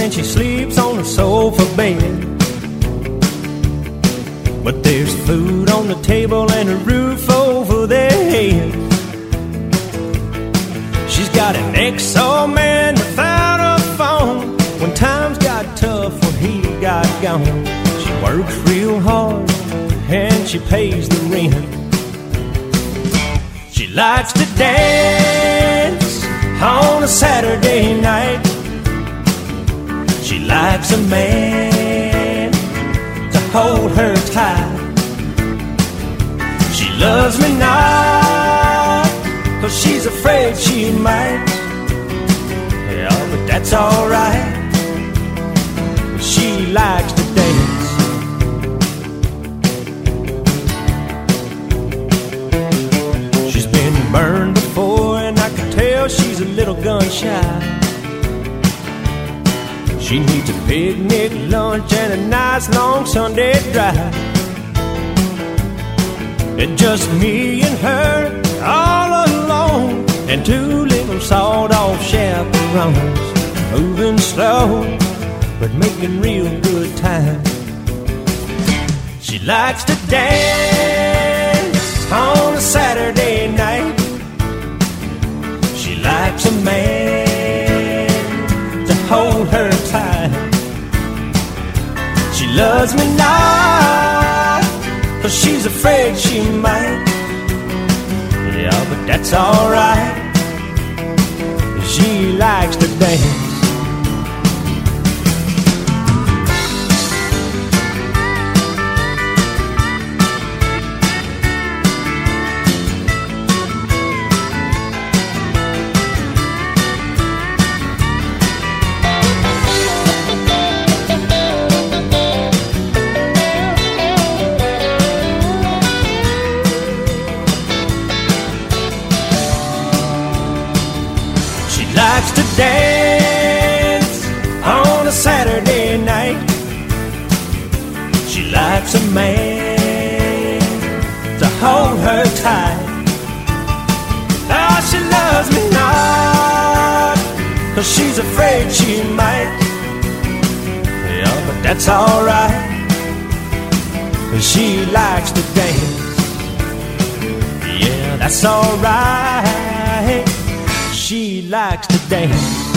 and she sleeps on the sofa bed. But there's food on the table and a roof over their heads. She's got an ex-old man without a phone. When times got tough, when he got gone, she works real hard and she pays the rent. She likes to dance on a Saturday night. She likes a man to hold her tight. She loves me not, 'cause she's afraid she might. Yeah, but that's alright. She likes to dance. She's been burned before, and I can tell she's a little gun shy. She needs a picnic lunch and a nice long Sunday drive. It's just me and her all alone, and two little sawed-off chaperones, moving slow but making real good time. She likes to dance on a Saturday night. She likes a man to hold her tight. She loves me not, 'cause she's afraid she might. Yeah, but that's alright. She likes to dance. Likes to dance on a Saturday night. She likes a man to hold her tight. Oh, she loves me not, 'cause she's afraid she might. Yeah, but that's alright. She likes to dance. Yeah, that's alright. She likes to dance.